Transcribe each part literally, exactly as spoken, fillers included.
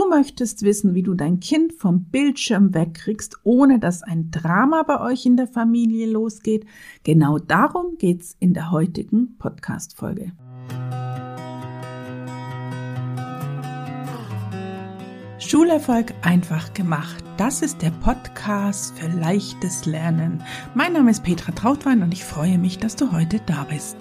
möchtest wissen, wie du dein Kind vom Bildschirm wegkriegst, ohne dass ein Drama bei euch in der Familie losgeht, genau darum geht's in der heutigen Podcast-Folge. Schulerfolg einfach gemacht. Das ist der Podcast für leichtes Lernen. Mein Name ist Petra Trautwein und ich freue mich, dass du heute da bist.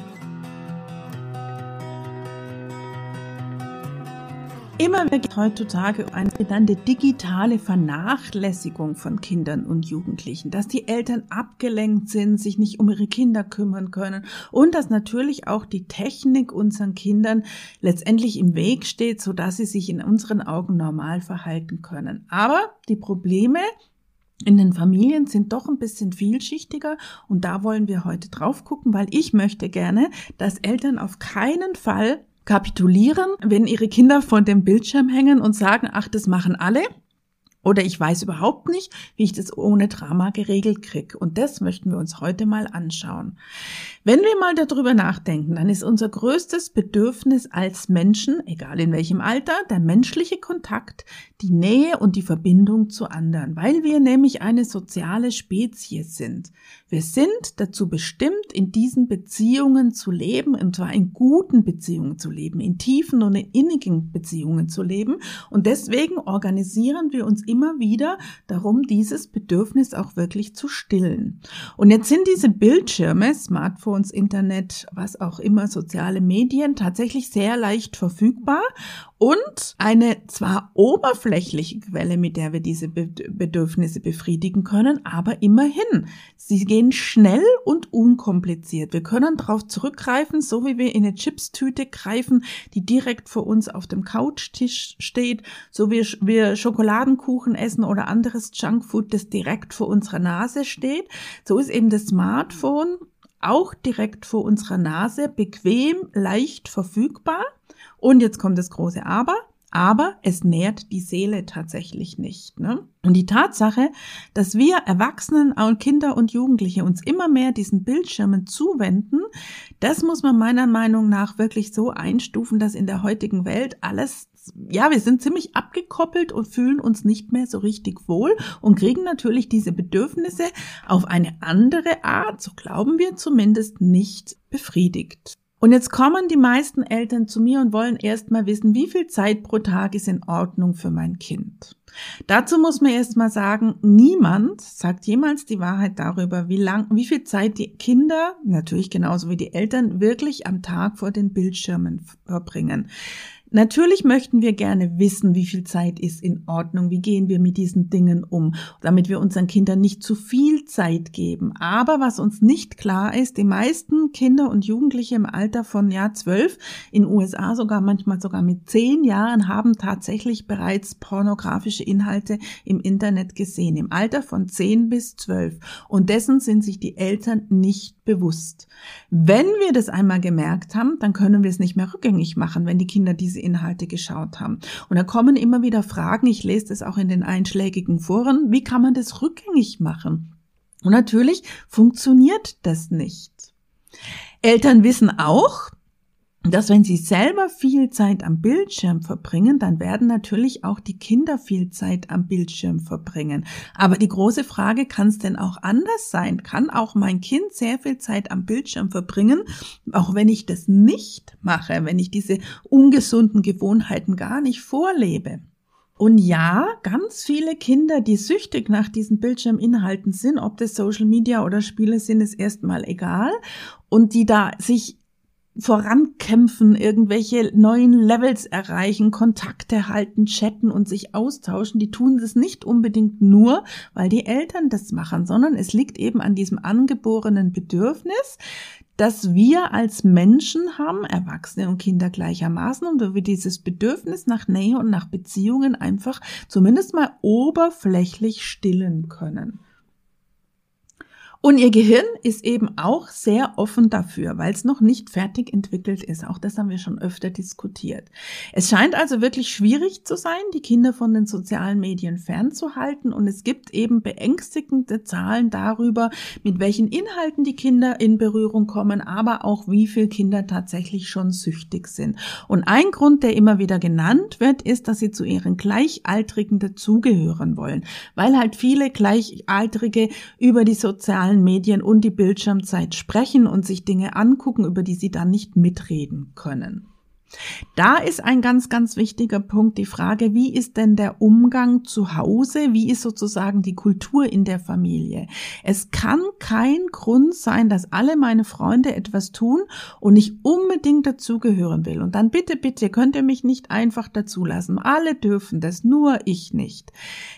Immer mehr geht heutzutage eine genannte digitale Vernachlässigung von Kindern und Jugendlichen, dass die Eltern abgelenkt sind, sich nicht um ihre Kinder kümmern können und dass natürlich auch die Technik unseren Kindern letztendlich im Weg steht, sodass sie sich in unseren Augen normal verhalten können. Aber die Probleme in den Familien sind doch ein bisschen vielschichtiger und da wollen wir heute drauf gucken, weil ich möchte gerne, dass Eltern auf keinen Fall kapitulieren, wenn ihre Kinder vor dem Bildschirm hängen und sagen, ach, das machen alle. Oder ich weiß überhaupt nicht, wie ich das ohne Drama geregelt kriege. Und das möchten wir uns heute mal anschauen. Wenn wir mal darüber nachdenken, dann ist unser größtes Bedürfnis als Menschen, egal in welchem Alter, der menschliche Kontakt, die Nähe und die Verbindung zu anderen, weil wir nämlich eine soziale Spezies sind. Wir sind dazu bestimmt, in diesen Beziehungen zu leben, und zwar in guten Beziehungen zu leben, in tiefen und in innigen Beziehungen zu leben. Und deswegen organisieren wir uns immer wieder darum, dieses Bedürfnis auch wirklich zu stillen. Und jetzt sind diese Bildschirme, Smartphones, Internet, was auch immer, soziale Medien tatsächlich sehr leicht verfügbar und eine zwar oberflächliche Quelle, mit der wir diese Bedürfnisse befriedigen können, aber immerhin, sie gehen schnell und unkompliziert. Wir können darauf zurückgreifen, so wie wir in eine Chipstüte greifen, die direkt vor uns auf dem Couchtisch steht, so wie wir Schokoladenkuchen essen oder anderes Junkfood, das direkt vor unserer Nase steht. So ist eben das Smartphone auch direkt vor unserer Nase, bequem, leicht verfügbar. Und jetzt kommt das große Aber, aber es nährt die Seele tatsächlich nicht, ne? Und die Tatsache, dass wir Erwachsenen und Kinder und Jugendliche uns immer mehr diesen Bildschirmen zuwenden, das muss man meiner Meinung nach wirklich so einstufen, dass in der heutigen Welt alles, ja, wir sind ziemlich abgekoppelt und fühlen uns nicht mehr so richtig wohl und kriegen natürlich diese Bedürfnisse auf eine andere Art, so glauben wir zumindest, nicht befriedigt. Und jetzt kommen die meisten Eltern zu mir und wollen erst mal wissen, wie viel Zeit pro Tag ist in Ordnung für mein Kind. Dazu muss man erst mal sagen, niemand sagt jemals die Wahrheit darüber, wie lang, wie viel Zeit die Kinder, natürlich genauso wie die Eltern, wirklich am Tag vor den Bildschirmen verbringen. Natürlich möchten wir gerne wissen, wie viel Zeit ist in Ordnung, wie gehen wir mit diesen Dingen um, damit wir unseren Kindern nicht zu viel Zeit geben. Aber was uns nicht klar ist, die meisten Kinder und Jugendliche im Alter von ja zwölf, in den U S A sogar manchmal sogar mit zehn Jahren, haben tatsächlich bereits pornografische Inhalte im Internet gesehen, im Alter von zehn bis zwölf. Und dessen sind sich die Eltern nicht bewusst. Wenn wir das einmal gemerkt haben, dann können wir es nicht mehr rückgängig machen, wenn die Kinder diese Inhalte geschaut haben. Und da kommen immer wieder Fragen, ich lese das auch in den einschlägigen Foren, wie kann man das rückgängig machen? Und natürlich funktioniert das nicht. Eltern wissen auch, dass wenn sie selber viel Zeit am Bildschirm verbringen, dann werden natürlich auch die Kinder viel Zeit am Bildschirm verbringen. Aber die große Frage, kann es denn auch anders sein? Kann auch mein Kind sehr viel Zeit am Bildschirm verbringen, auch wenn ich das nicht mache, wenn ich diese ungesunden Gewohnheiten gar nicht vorlebe? Und ja, ganz viele Kinder, die süchtig nach diesen Bildschirminhalten sind, ob das Social Media oder Spiele sind, ist erstmal egal. Und die da sich vorankämpfen, irgendwelche neuen Levels erreichen, Kontakte halten, chatten und sich austauschen, die tun das nicht unbedingt nur, weil die Eltern das machen, sondern es liegt eben an diesem angeborenen Bedürfnis, das wir als Menschen haben, Erwachsene und Kinder gleichermaßen, und wo wir dieses Bedürfnis nach Nähe und nach Beziehungen einfach zumindest mal oberflächlich stillen können. Und ihr Gehirn ist eben auch sehr offen dafür, weil es noch nicht fertig entwickelt ist. Auch das haben wir schon öfter diskutiert. Es scheint also wirklich schwierig zu sein, die Kinder von den sozialen Medien fernzuhalten. Und es gibt eben beängstigende Zahlen darüber, mit welchen Inhalten die Kinder in Berührung kommen, aber auch wie viele Kinder tatsächlich schon süchtig sind. Und ein Grund, der immer wieder genannt wird, ist, dass sie zu ihren Gleichaltrigen dazugehören wollen, weil halt viele Gleichaltrige über die sozialen Medien und die Bildschirmzeit sprechen und sich Dinge angucken, über die sie dann nicht mitreden können. Da ist ein ganz, ganz wichtiger Punkt die Frage, wie ist denn der Umgang zu Hause? Wie ist sozusagen die Kultur in der Familie? Es kann kein Grund sein, dass alle meine Freunde etwas tun und ich unbedingt dazugehören will. Und dann bitte, bitte, könnt ihr mich nicht einfach dazulassen. Alle dürfen das, nur ich nicht.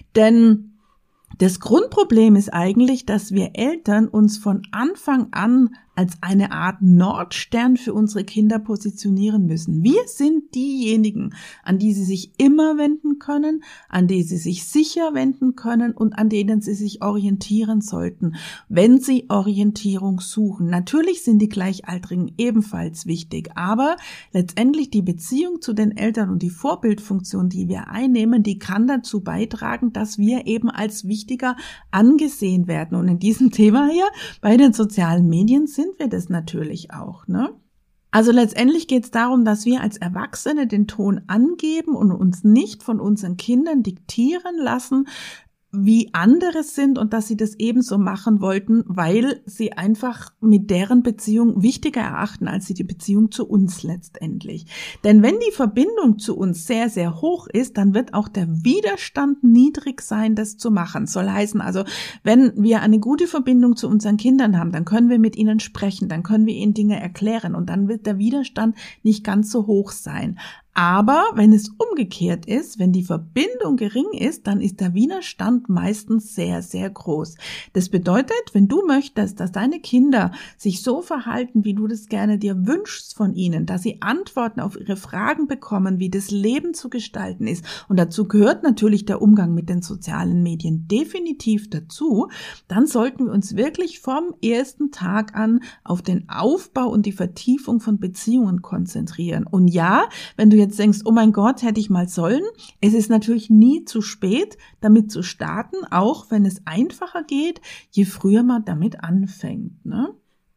Denn das Grundproblem ist eigentlich, dass wir Eltern uns von Anfang an als eine Art Nordstern für unsere Kinder positionieren müssen. Wir sind diejenigen, an die sie sich immer wenden können, an die sie sich sicher wenden können und an denen sie sich orientieren sollten, wenn sie Orientierung suchen. Natürlich sind die Gleichaltrigen ebenfalls wichtig, aber letztendlich die Beziehung zu den Eltern und die Vorbildfunktion, die wir einnehmen, die kann dazu beitragen, dass wir eben als wichtiger angesehen werden. Und in diesem Thema hier bei den sozialen Medien sind wir das natürlich auch, ne? Also letztendlich geht es darum, dass wir als Erwachsene den Ton angeben und uns nicht von unseren Kindern diktieren lassen, wie andere sind und dass sie das ebenso machen wollten, weil sie einfach mit deren Beziehung wichtiger erachten als sie die Beziehung zu uns letztendlich. Denn wenn die Verbindung zu uns sehr, sehr hoch ist, dann wird auch der Widerstand niedrig sein, das zu machen. Soll heißen also, wenn wir eine gute Verbindung zu unseren Kindern haben, dann können wir mit ihnen sprechen, dann können wir ihnen Dinge erklären und dann wird der Widerstand nicht ganz so hoch sein. Aber wenn es umgekehrt ist, wenn die Verbindung gering ist, dann ist der Widerstand meistens sehr, sehr groß. Das bedeutet, wenn du möchtest, dass deine Kinder sich so verhalten, wie du das gerne dir wünschst von ihnen, dass sie Antworten auf ihre Fragen bekommen, wie das Leben zu gestalten ist, und dazu gehört natürlich der Umgang mit den sozialen Medien definitiv dazu, dann sollten wir uns wirklich vom ersten Tag an auf den Aufbau und die Vertiefung von Beziehungen konzentrieren. Und ja, wenn du jetzt denkst, oh mein Gott, hätte ich mal sollen. Es ist natürlich nie zu spät, damit zu starten, auch wenn es einfacher geht, je früher man damit anfängt, ne?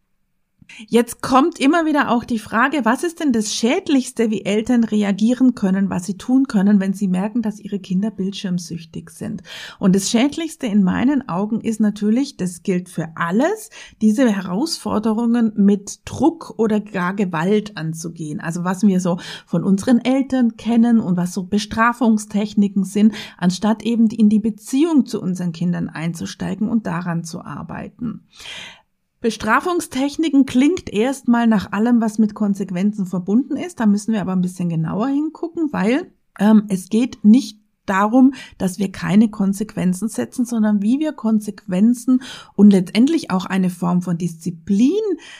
Jetzt kommt immer wieder auch die Frage, was ist denn das Schädlichste, wie Eltern reagieren können, was sie tun können, wenn sie merken, dass ihre Kinder bildschirmsüchtig sind. Und das Schädlichste in meinen Augen ist natürlich, das gilt für alles, diese Herausforderungen mit Druck oder gar Gewalt anzugehen. Also was wir so von unseren Eltern kennen und was so Bestrafungstechniken sind, anstatt eben in die Beziehung zu unseren Kindern einzusteigen und daran zu arbeiten. Bestrafungstechniken klingt erstmal nach allem, was mit Konsequenzen verbunden ist. Da müssen wir aber ein bisschen genauer hingucken, weil ähm, es geht nicht darum, dass wir keine Konsequenzen setzen, sondern wie wir Konsequenzen und letztendlich auch eine Form von Disziplin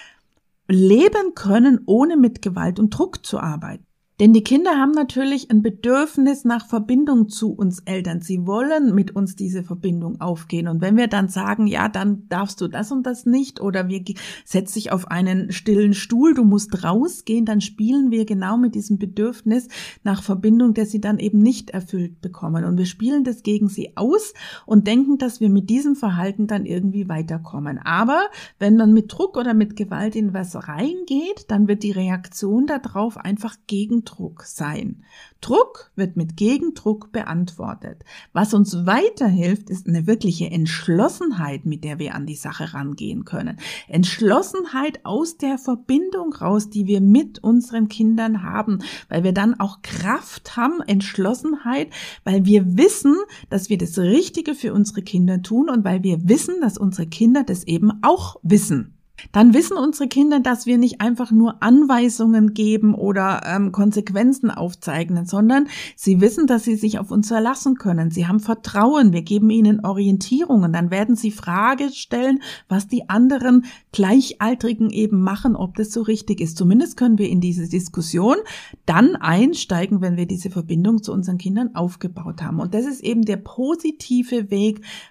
leben können, ohne mit Gewalt und Druck zu arbeiten. Denn die Kinder haben natürlich ein Bedürfnis nach Verbindung zu uns Eltern. Sie wollen mit uns diese Verbindung aufgehen. Und wenn wir dann sagen, ja, dann darfst du das und das nicht oder wir setz dich auf einen stillen Stuhl, du musst rausgehen, dann spielen wir genau mit diesem Bedürfnis nach Verbindung, das sie dann eben nicht erfüllt bekommen. Und wir spielen das gegen sie aus und denken, dass wir mit diesem Verhalten dann irgendwie weiterkommen. Aber wenn man mit Druck oder mit Gewalt in was reingeht, dann wird die Reaktion darauf einfach gegen Druck sein. Druck wird mit Gegendruck beantwortet. Was uns weiterhilft, ist eine wirkliche Entschlossenheit, mit der wir an die Sache rangehen können. Entschlossenheit aus der Verbindung raus, die wir mit unseren Kindern haben, weil wir dann auch Kraft haben, Entschlossenheit, weil wir wissen, dass wir das Richtige für unsere Kinder tun und weil wir wissen, dass unsere Kinder das eben auch wissen. Dann wissen unsere Kinder, dass wir nicht einfach nur Anweisungen geben oder ähm, Konsequenzen aufzeichnen, sondern sie wissen, dass sie sich auf uns verlassen können. Sie haben Vertrauen, wir geben ihnen Orientierungen. Dann werden sie Frage stellen, was die anderen Gleichaltrigen eben machen, ob das so richtig ist. Zumindest können wir in diese Diskussion dann einsteigen, wenn wir diese Verbindung zu unseren Kindern aufgebaut haben. Und das ist eben der positive Weg,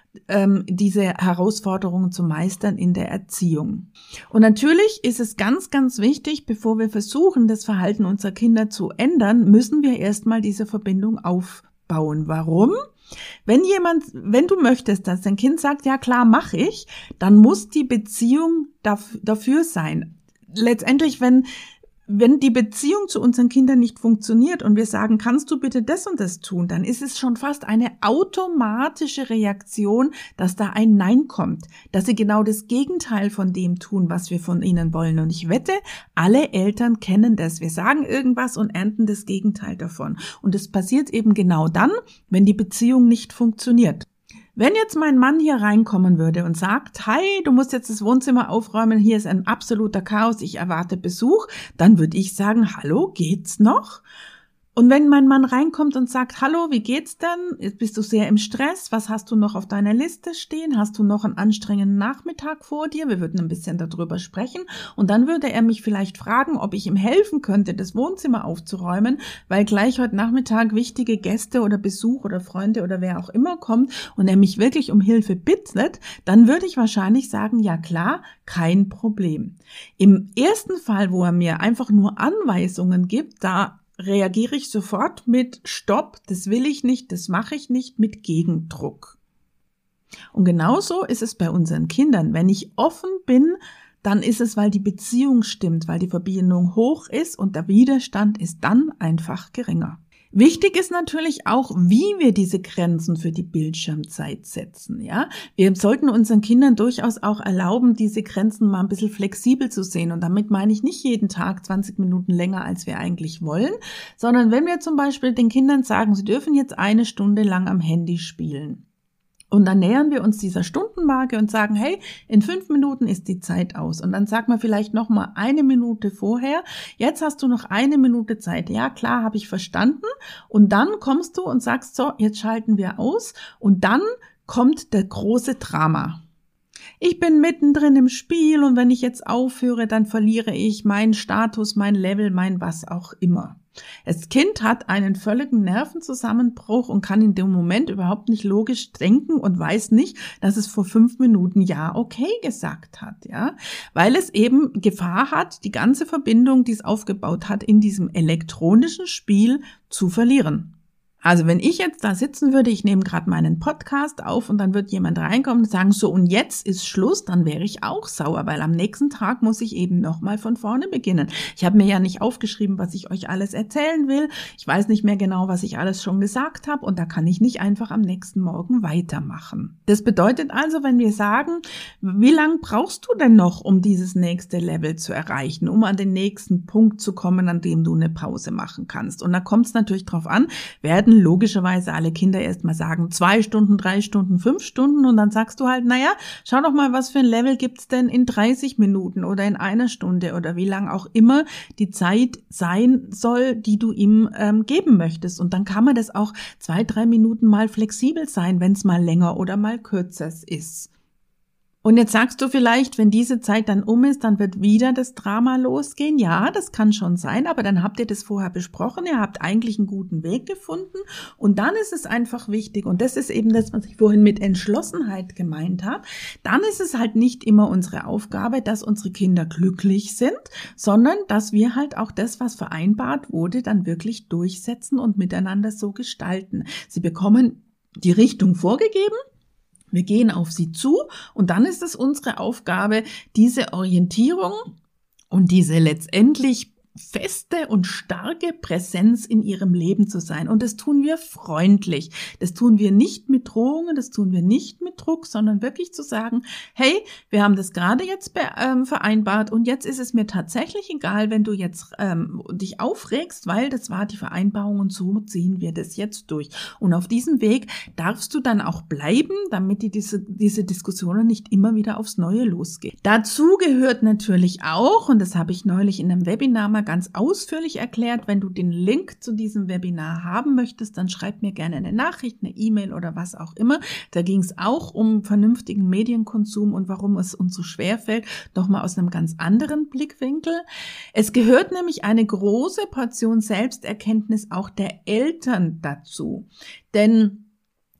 ähm, diese Herausforderungen zu meistern in der Erziehung. Und natürlich ist es ganz, ganz wichtig, bevor wir versuchen, das Verhalten unserer Kinder zu ändern, müssen wir erstmal diese Verbindung aufbauen. Warum? Wenn jemand, wenn du möchtest, dass dein Kind sagt, ja klar, mache ich, dann muss die Beziehung dafür sein. Letztendlich, wenn Wenn die Beziehung zu unseren Kindern nicht funktioniert und wir sagen, kannst du bitte das und das tun, dann ist es schon fast eine automatische Reaktion, dass da ein Nein kommt, dass sie genau das Gegenteil von dem tun, was wir von ihnen wollen. Und ich wette, alle Eltern kennen das. Wir sagen irgendwas und ernten das Gegenteil davon. Und es passiert eben genau dann, wenn die Beziehung nicht funktioniert. Wenn jetzt mein Mann hier reinkommen würde und sagt, hi, du musst jetzt das Wohnzimmer aufräumen, hier ist ein absoluter Chaos, ich erwarte Besuch, dann würde ich sagen, hallo, geht's noch? Und wenn mein Mann reinkommt und sagt, hallo, wie geht's denn? Bist du sehr im Stress? Was hast du noch auf deiner Liste stehen? Hast du noch einen anstrengenden Nachmittag vor dir? Wir würden ein bisschen darüber sprechen. Und dann würde er mich vielleicht fragen, ob ich ihm helfen könnte, das Wohnzimmer aufzuräumen, weil gleich heute Nachmittag wichtige Gäste oder Besuch oder Freunde oder wer auch immer kommt und er mich wirklich um Hilfe bittet, dann würde ich wahrscheinlich sagen, ja klar, kein Problem. Im ersten Fall, wo er mir einfach nur Anweisungen gibt, da reagiere ich sofort mit Stopp, das will ich nicht, das mache ich nicht, mit Gegendruck. Und genauso ist es bei unseren Kindern. Wenn ich offen bin, dann ist es, weil die Beziehung stimmt, weil die Verbindung hoch ist und der Widerstand ist dann einfach geringer. Wichtig ist natürlich auch, wie wir diese Grenzen für die Bildschirmzeit setzen, ja. Wir sollten unseren Kindern durchaus auch erlauben, diese Grenzen mal ein bisschen flexibel zu sehen. Und damit meine ich nicht jeden Tag zwanzig Minuten länger, als wir eigentlich wollen, sondern wenn wir zum Beispiel den Kindern sagen, sie dürfen jetzt eine Stunde lang am Handy spielen. Und dann nähern wir uns dieser Stundenmarke und sagen, hey, in fünf Minuten ist die Zeit aus. Und dann sagt man vielleicht noch mal eine Minute vorher, jetzt hast du noch eine Minute Zeit. Ja, klar, habe ich verstanden. Und dann kommst du und sagst, so, jetzt schalten wir aus. Und dann kommt der große Drama. Ich bin mittendrin im Spiel und wenn ich jetzt aufhöre, dann verliere ich meinen Status, mein Level, mein was auch immer. Das Kind hat einen völligen Nervenzusammenbruch und kann in dem Moment überhaupt nicht logisch denken und weiß nicht, dass es vor fünf Minuten ja okay gesagt hat, ja, weil es eben Gefahr hat, die ganze Verbindung, die es aufgebaut hat, in diesem elektronischen Spiel zu verlieren. Also wenn ich jetzt da sitzen würde, ich nehme gerade meinen Podcast auf und dann wird jemand reinkommen und sagen, so und jetzt ist Schluss, dann wäre ich auch sauer, weil am nächsten Tag muss ich eben nochmal von vorne beginnen. Ich habe mir ja nicht aufgeschrieben, was ich euch alles erzählen will. Ich weiß nicht mehr genau, was ich alles schon gesagt habe und da kann ich nicht einfach am nächsten Morgen weitermachen. Das bedeutet also, wenn wir sagen, wie lang brauchst du denn noch, um dieses nächste Level zu erreichen, um an den nächsten Punkt zu kommen, an dem du eine Pause machen kannst? Und da kommt es natürlich drauf an, werden logischerweise alle Kinder erstmal sagen, zwei Stunden, drei Stunden, fünf Stunden und dann sagst du halt, naja, schau doch mal, was für ein Level gibt's denn in dreißig Minuten oder in einer Stunde oder wie lang auch immer die Zeit sein soll, die du ihm ähm, geben möchtest. Und dann kann man das auch zwei, drei Minuten mal flexibel sein, wenn es mal länger oder mal kürzer ist. Und jetzt sagst du vielleicht, wenn diese Zeit dann um ist, dann wird wieder das Drama losgehen. Ja, das kann schon sein, aber dann habt ihr das vorher besprochen, ihr habt eigentlich einen guten Weg gefunden und dann ist es einfach wichtig und das ist eben das, was ich vorhin mit Entschlossenheit gemeint habe, dann ist es halt nicht immer unsere Aufgabe, dass unsere Kinder glücklich sind, sondern dass wir halt auch das, was vereinbart wurde, dann wirklich durchsetzen und miteinander so gestalten. Sie bekommen die Richtung vorgegeben. Wir gehen auf sie zu und dann ist es unsere Aufgabe, diese Orientierung und diese letztendlich feste und starke Präsenz in ihrem Leben zu sein. Und das tun wir freundlich. Das tun wir nicht mit Drohungen, das tun wir nicht mit Druck, sondern wirklich zu sagen, hey, wir haben das gerade jetzt be- ähm, vereinbart und jetzt ist es mir tatsächlich egal, wenn du jetzt ähm, dich aufregst, weil das war die Vereinbarung und so ziehen wir das jetzt durch. Und auf diesem Weg darfst du dann auch bleiben, damit die, diese, diese Diskussionen nicht immer wieder aufs Neue losgehen. Dazu gehört natürlich auch, und das habe ich neulich in einem Webinar mal ganz ausführlich erklärt. Wenn du den Link zu diesem Webinar haben möchtest, dann schreib mir gerne eine Nachricht, eine E-Mail oder was auch immer. Da ging es auch um vernünftigen Medienkonsum und warum es uns so schwer fällt, nochmal aus einem ganz anderen Blickwinkel. Es gehört nämlich eine große Portion Selbsterkenntnis auch der Eltern dazu. Denn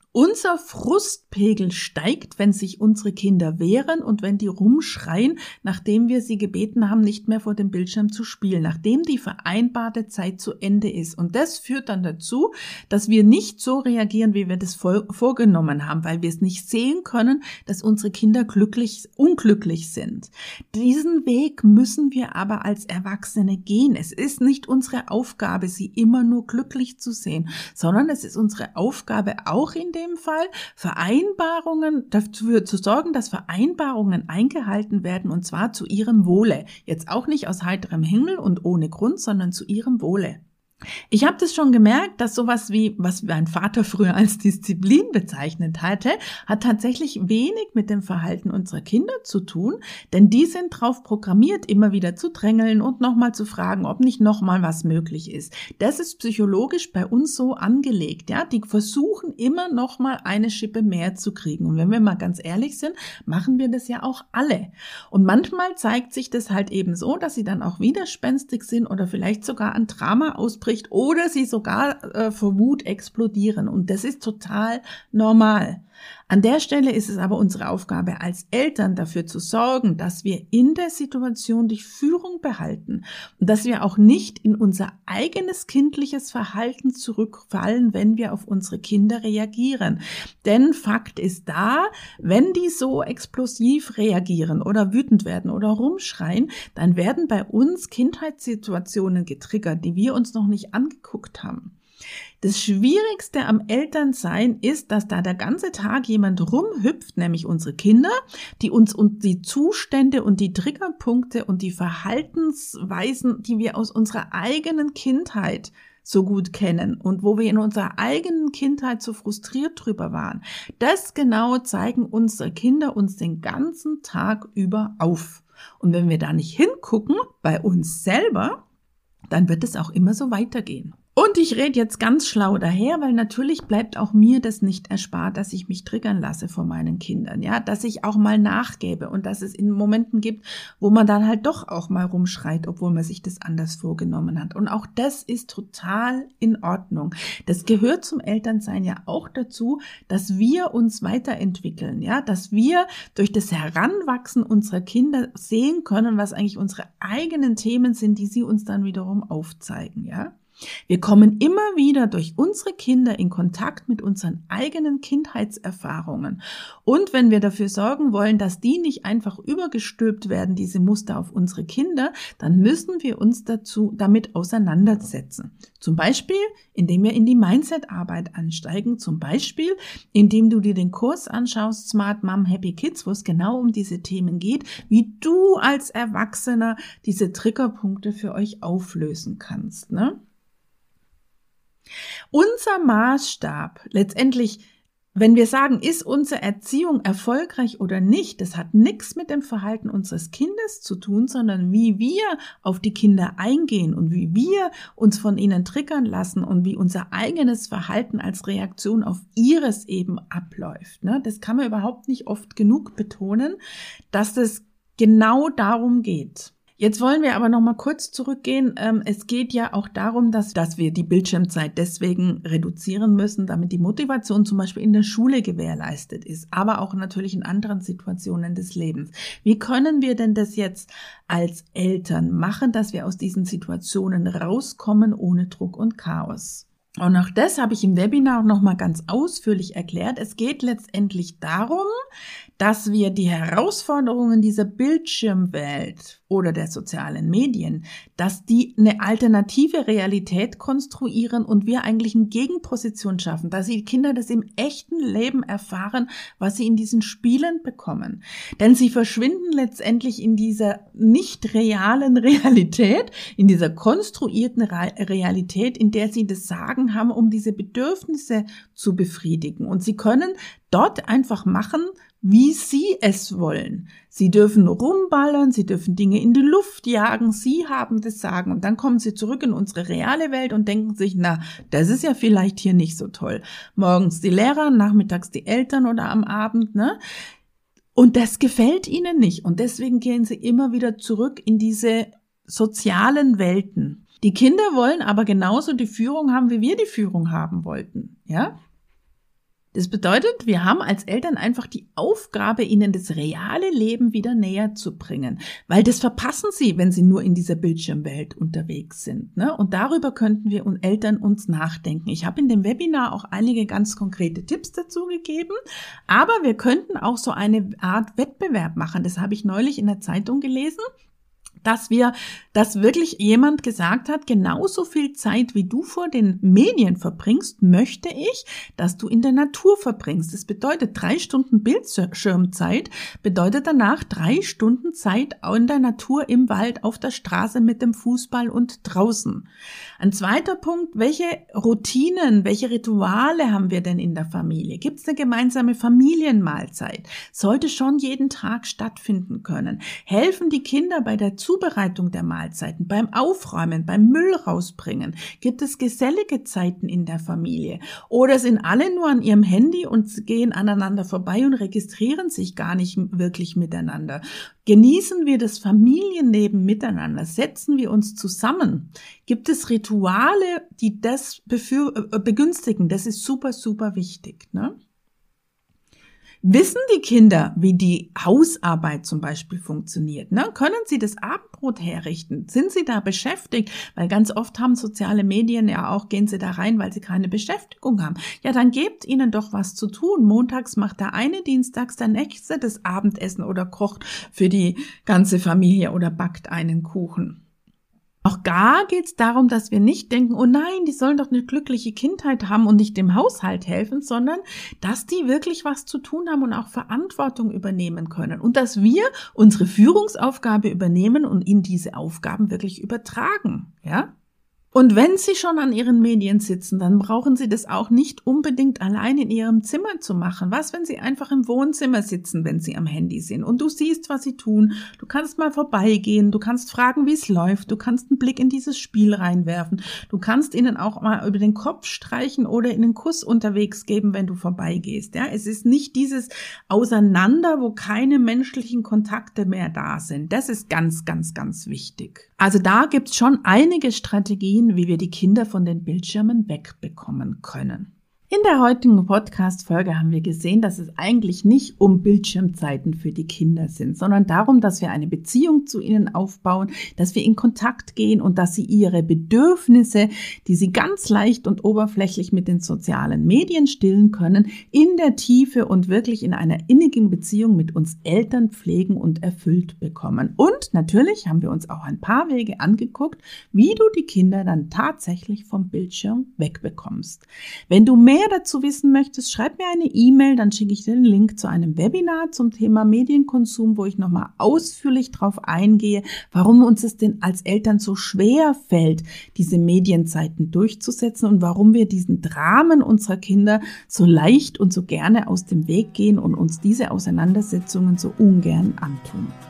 Unser Frustpegel steigt, wenn sich unsere Kinder wehren und wenn die rumschreien, nachdem wir sie gebeten haben, nicht mehr vor dem Bildschirm zu spielen, nachdem die vereinbarte Zeit zu Ende ist. Und das führt dann dazu, dass wir nicht so reagieren, wie wir das vorgenommen haben, weil wir es nicht sehen können, dass unsere Kinder glücklich, unglücklich sind. Diesen Weg müssen wir aber als Erwachsene gehen. Es ist nicht unsere Aufgabe, sie immer nur glücklich zu sehen, sondern es ist unsere Aufgabe, auch in dem Fall Vereinbarungen dafür zu sorgen, dass Vereinbarungen eingehalten werden, und zwar zu ihrem Wohle. Jetzt auch nicht aus heiterem Himmel und ohne Grund, sondern zu ihrem Wohle. Ich habe das schon gemerkt, dass sowas wie, was mein Vater früher als Disziplin bezeichnet hatte, hat tatsächlich wenig mit dem Verhalten unserer Kinder zu tun, denn die sind drauf programmiert, immer wieder zu drängeln und nochmal zu fragen, ob nicht nochmal was möglich ist. Das ist psychologisch bei uns so angelegt, ja. Die versuchen immer nochmal eine Schippe mehr zu kriegen. Und wenn wir mal ganz ehrlich sind, machen wir das ja auch alle. Und manchmal zeigt sich das halt eben so, dass sie dann auch widerspenstig sind oder vielleicht sogar ein Drama ausbrechen, oder sie sogar äh, vor Wut explodieren. Und das ist total normal. An der Stelle ist es aber unsere Aufgabe als Eltern, dafür zu sorgen, dass wir in der Situation die Führung behalten und dass wir auch nicht in unser eigenes kindliches Verhalten zurückfallen, wenn wir auf unsere Kinder reagieren. Denn Fakt ist da, wenn die so explosiv reagieren oder wütend werden oder rumschreien, dann werden bei uns Kindheitssituationen getriggert, die wir uns noch nicht angeguckt haben. Das Schwierigste am Elternsein ist, dass da der ganze Tag jemand rumhüpft, nämlich unsere Kinder, die uns und die Zustände und die Triggerpunkte und die Verhaltensweisen, die wir aus unserer eigenen Kindheit so gut kennen und wo wir in unserer eigenen Kindheit so frustriert drüber waren, das genau zeigen unsere Kinder uns den ganzen Tag über auf. Und wenn wir da nicht hingucken, bei uns selber, dann wird es auch immer so weitergehen. Und ich rede jetzt ganz schlau daher, weil natürlich bleibt auch mir das nicht erspart, dass ich mich triggern lasse von meinen Kindern, ja, dass ich auch mal nachgebe und dass es in Momenten gibt, wo man dann halt doch auch mal rumschreit, obwohl man sich das anders vorgenommen hat. Und auch das ist total in Ordnung. Das gehört zum Elternsein ja auch dazu, dass wir uns weiterentwickeln, ja, dass wir durch das Heranwachsen unserer Kinder sehen können, was eigentlich unsere eigenen Themen sind, die sie uns dann wiederum aufzeigen, ja. Wir kommen immer wieder durch unsere Kinder in Kontakt mit unseren eigenen Kindheitserfahrungen. Und wenn wir dafür sorgen wollen, dass die nicht einfach übergestülpt werden, diese Muster auf unsere Kinder, dann müssen wir uns dazu damit auseinandersetzen. Zum Beispiel, indem wir in die Mindset-Arbeit ansteigen. Zum Beispiel, indem du dir den Kurs anschaust, Smart Mom Happy Kids, wo es genau um diese Themen geht, wie du als Erwachsener diese Triggerpunkte für euch auflösen kannst, ne? Unser Maßstab, letztendlich, wenn wir sagen, ist unsere Erziehung erfolgreich oder nicht, das hat nichts mit dem Verhalten unseres Kindes zu tun, sondern wie wir auf die Kinder eingehen und wie wir uns von ihnen triggern lassen und wie unser eigenes Verhalten als Reaktion auf ihres eben abläuft. Das kann man überhaupt nicht oft genug betonen, dass es genau darum geht. Jetzt wollen wir aber noch mal kurz zurückgehen. Es geht ja auch darum, dass, dass wir die Bildschirmzeit deswegen reduzieren müssen, damit die Motivation zum Beispiel in der Schule gewährleistet ist, aber auch natürlich in anderen Situationen des Lebens. Wie können wir denn das jetzt als Eltern machen, dass wir aus diesen Situationen rauskommen ohne Druck und Chaos? Und auch das habe ich im Webinar noch mal ganz ausführlich erklärt. Es geht letztendlich darum, dass wir die Herausforderungen dieser Bildschirmwelt oder der sozialen Medien, dass die eine alternative Realität konstruieren und wir eigentlich eine Gegenposition schaffen, dass die Kinder das im echten Leben erfahren, was sie in diesen Spielen bekommen. Denn sie verschwinden letztendlich in dieser nicht realen Realität, in dieser konstruierten Realität, in der sie das Sagen haben, um diese Bedürfnisse zu befriedigen. Und sie können dort einfach machen, wie sie es wollen. Sie dürfen rumballern, sie dürfen Dinge in die Luft jagen, sie haben das Sagen. Und dann kommen sie zurück in unsere reale Welt und denken sich, na, das ist ja vielleicht hier nicht so toll. Morgens die Lehrer, nachmittags die Eltern oder am Abend, ne? Und das gefällt ihnen nicht. Und deswegen gehen sie immer wieder zurück in diese sozialen Welten. Die Kinder wollen aber genauso die Führung haben, wie wir die Führung haben wollten, ja? Das bedeutet, wir haben als Eltern einfach die Aufgabe, ihnen das reale Leben wieder näher zu bringen, weil das verpassen sie, wenn sie nur in dieser Bildschirmwelt unterwegs sind. Ne? Und darüber könnten wir Eltern uns nachdenken. Ich habe in dem Webinar auch einige ganz konkrete Tipps dazu gegeben, aber wir könnten auch so eine Art Wettbewerb machen. Das habe ich neulich in der Zeitung gelesen, dass wir, dass wirklich jemand gesagt hat, genauso viel Zeit, wie du vor den Medien verbringst, möchte ich, dass du in der Natur verbringst. Das bedeutet, drei Stunden Bildschirmzeit bedeutet danach drei Stunden Zeit in der Natur, im Wald, auf der Straße, mit dem Fußball und draußen. Ein zweiter Punkt, welche Routinen, welche Rituale haben wir denn in der Familie? Gibt es eine gemeinsame Familienmahlzeit? Sollte schon jeden Tag stattfinden können. Helfen die Kinder bei der Zubereitung der Mahlzeiten, beim Aufräumen, beim Müll rausbringen? Gibt es gesellige Zeiten in der Familie? Oder sind alle nur an ihrem Handy und gehen aneinander vorbei und registrieren sich gar nicht wirklich miteinander? Genießen wir das Familienleben miteinander? Setzen wir uns zusammen? Gibt es Rituale, die das befür- begünstigen? Das ist super, super wichtig, ne? Wissen die Kinder, wie die Hausarbeit zum Beispiel funktioniert? Ne? Können sie das Abendbrot herrichten? Sind sie da beschäftigt? Weil ganz oft haben soziale Medien ja auch, gehen sie da rein, weil sie keine Beschäftigung haben. Ja, dann gebt ihnen doch was zu tun. Montags macht der eine, dienstags der nächste das Abendessen oder kocht für die ganze Familie oder backt einen Kuchen. Auch da geht es darum, dass wir nicht denken, oh nein, die sollen doch eine glückliche Kindheit haben und nicht dem Haushalt helfen, sondern dass die wirklich was zu tun haben und auch Verantwortung übernehmen können und dass wir unsere Führungsaufgabe übernehmen und ihnen diese Aufgaben wirklich übertragen, ja? Und wenn Sie schon an Ihren Medien sitzen, dann brauchen Sie das auch nicht unbedingt allein in Ihrem Zimmer zu machen. Was, wenn Sie einfach im Wohnzimmer sitzen, wenn Sie am Handy sind und du siehst, was Sie tun? Du kannst mal vorbeigehen, du kannst fragen, wie es läuft, du kannst einen Blick in dieses Spiel reinwerfen, du kannst ihnen auch mal über den Kopf streichen oder ihnen einen Kuss unterwegs geben, wenn du vorbeigehst. Ja, es ist nicht dieses Auseinander, wo keine menschlichen Kontakte mehr da sind. Das ist ganz, ganz, ganz wichtig. Also da gibt's schon einige Strategien, wie wir die Kinder von den Bildschirmen wegbekommen können. In der heutigen Podcast-Folge haben wir gesehen, dass es eigentlich nicht um Bildschirmzeiten für die Kinder sind, sondern darum, dass wir eine Beziehung zu ihnen aufbauen, dass wir in Kontakt gehen und dass sie ihre Bedürfnisse, die sie ganz leicht und oberflächlich mit den sozialen Medien stillen können, in der Tiefe und wirklich in einer innigen Beziehung mit uns Eltern pflegen und erfüllt bekommen. Und natürlich haben wir uns auch ein paar Wege angeguckt, wie du die Kinder dann tatsächlich vom Bildschirm wegbekommst. Wenn du mehr dazu wissen möchtest, schreib mir eine E-Mail, dann schicke ich dir den Link zu einem Webinar zum Thema Medienkonsum, wo ich nochmal ausführlich drauf eingehe, warum uns es denn als Eltern so schwer fällt, diese Medienzeiten durchzusetzen und warum wir diesen Dramen unserer Kinder so leicht und so gerne aus dem Weg gehen und uns diese Auseinandersetzungen so ungern antun.